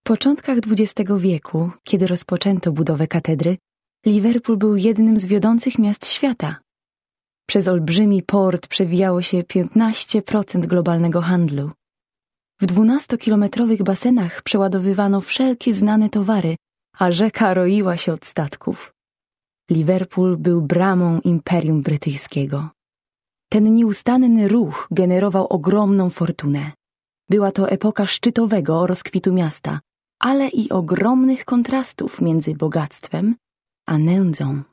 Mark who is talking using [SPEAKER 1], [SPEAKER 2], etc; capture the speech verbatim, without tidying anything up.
[SPEAKER 1] początkach dwudziestego wieku, kiedy rozpoczęto budowę katedry, Liverpool był jednym z wiodących miast świata. Przez olbrzymi port przewijało się piętnaście procent globalnego handlu. W dwunastokilometrowych basenach przeładowywano wszelkie znane towary, a rzeka roiła się od statków. Liverpool był bramą Imperium Brytyjskiego. Ten nieustanny ruch generował ogromną fortunę. Była to epoka szczytowego rozkwitu miasta, ale i ogromnych kontrastów między bogactwem a nędzą.